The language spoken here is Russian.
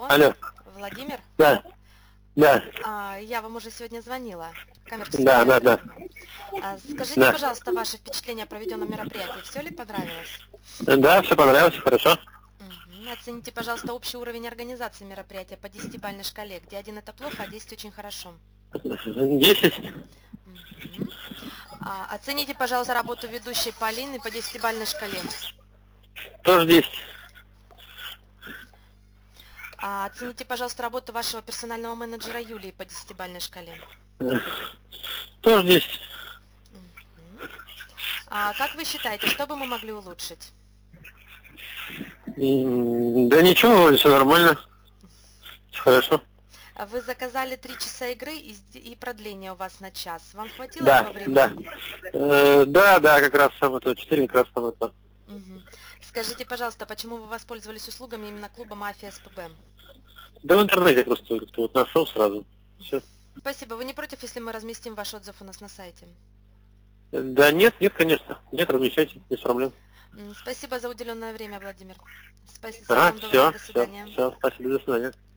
Алло, Алло, Владимир? да, да, Я вам уже сегодня звонила. Камерку да, сегодня да, да, открыла. Скажите, да. пожалуйста, ваше впечатление о проведенном мероприятии. Все ли понравилось? Да, все понравилось, хорошо. Мгм. Оцените, пожалуйста, общий уровень организации мероприятия по 10-бальной шкале, где 1 это плохо, а 10 очень хорошо. 10. Мгм. Оцените, пожалуйста, работу ведущей Полины по 10-бальной шкале. Тоже 10. Оцените, пожалуйста, работу вашего персонального менеджера Юлии по 10-бальной шкале. Тоже 10. Мгм. Как вы считаете, что бы мы могли улучшить? Да ничего, вроде все нормально. Всё хорошо. Вы заказали 3 часа игры и продление у вас на час. Вам хватило Да, этого да. времени? Да, да, как раз самое то. 4 как раз самое то. Мгм. Скажите, пожалуйста, почему вы воспользовались услугами именно клуба «Мафия» СПБ? Да в интернете просто как-то вот нашел сразу. Все. Спасибо. Вы не против, если мы разместим ваш отзыв у нас на сайте? Да нет, нет, конечно. Нет, размещайте, без проблем. Спасибо за уделенное время, Владимир. Всего Ага, вам доброго, все, до все, свидания. все. Спасибо, до свидания.